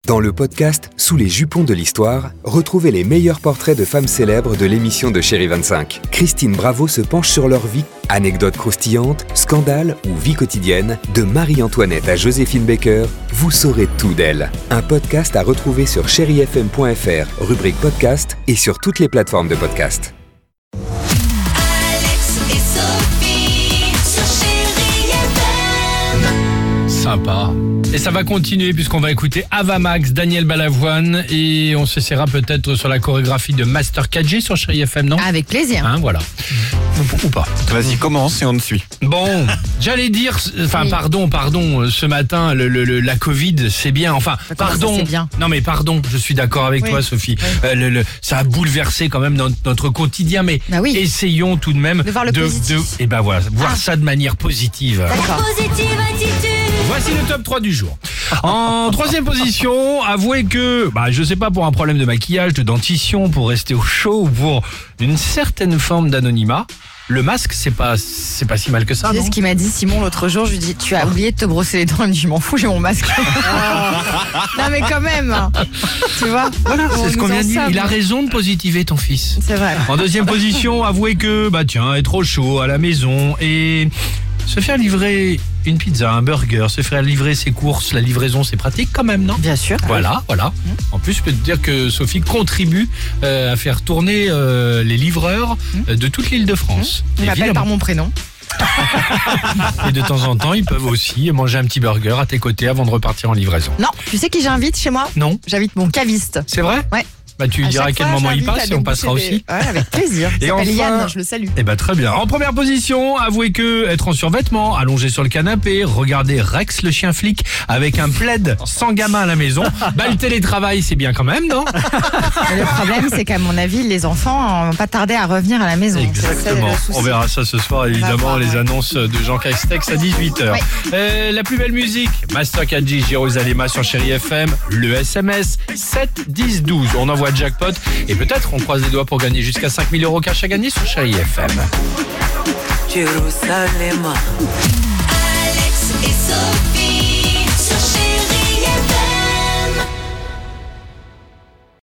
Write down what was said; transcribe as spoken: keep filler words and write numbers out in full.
Dans le podcast Sous les jupons de l'histoire, retrouvez les meilleurs portraits de femmes célèbres de l'émission de Chérie vingt-cinq. Christine Bravo se penche sur leur vie. Anecdotes croustillantes, scandales ou vie quotidienne, de Marie-Antoinette à Joséphine Baker, vous saurez tout d'elle. Un podcast à retrouver sur chéri f m point f r, rubrique podcast et sur toutes les plateformes de podcast. Alex et Sophie sur Chérie F M. Sympa. Et ça va continuer puisqu'on va écouter Avamax, Daniel Balavoine et on s'essaiera peut-être sur la chorégraphie de Master quatre G sur Chérie F M, non ? Avec plaisir. Hein, voilà. Ou, ou pas. Vas-y, commence et on te suit. Bon, j'allais dire, enfin Oui. pardon, pardon, ce matin, le, le, le- la Covid, c'est bien, enfin, Mais comment ça, pardon. c'est bien Non mais pardon, je suis d'accord avec Oui. toi Sophie. Oui. Euh, le- le- ça a bouleversé quand même notre, notre quotidien, mais Bah oui. essayons tout de même De voir le positif. et ben voilà, voir Ah. ça de manière positive. D'accord. Positive attitude. Voici le top trois du jour. En troisième position, avouez que, bah, je sais pas, pour un problème de maquillage, de dentition, pour rester au chaud ou pour une certaine forme d'anonymat, le masque, c'est pas, c'est pas si mal que ça, Tu sais non ce qu'il m'a dit Simon l'autre jour, je lui dis tu as oublié de te brosser les dents, il me dit je m'en fous, j'ai mon masque. Non mais quand même, tu vois. Voilà, On c'est ce qu'on nous vient en de dire. somme. Il a raison de positiver ton fils. C'est vrai. En deuxième position, avouez que, bah tiens, être au chaud à la maison et se faire livrer une pizza, un burger, se faire livrer ses courses, la livraison, c'est pratique quand même, non ? Bien sûr. Voilà, voilà. En plus, je peux te dire que Sophie contribue euh, à faire tourner euh, les livreurs euh, de toute l'île de France. Il m'appelle Évidemment. par mon prénom. Et de temps en temps, ils peuvent aussi manger un petit burger à tes côtés avant de repartir en livraison. Non, tu sais qui j'invite chez moi Non ? J'invite mon caviste. C'est vrai ? Ouais. Bah tu À diras à chaque quel fois, moment il j'invite à passe et on déboucher passera des- aussi. Ouais, avec plaisir. Il Et s'appelle enfin- Yann, je le salue. Eh ben très bien. En première position, avouez que être en survêtement, allongé sur le canapé, regarder Rex le chien flic avec un plaid sans gamin à la maison, bah le télétravail c'est bien quand même, non ? Mais le problème, c'est qu'à mon avis, les enfants vont pas tarder à revenir à la maison. C'est ça, Exactement. le souci. On verra ça ce soir, évidemment, voir, les ouais. annonces de Jean Castex à dix-huit heures. Ouais. Euh, la plus belle musique, Master quatre G, Jérusalem sur Chérie F M, le S M S sept dix douze. On envoie jackpot et peut-être on croise les doigts pour gagner jusqu'à cinq mille euros cash à gagner sur Chérie F M. Jérusalem. Alex et Sophie.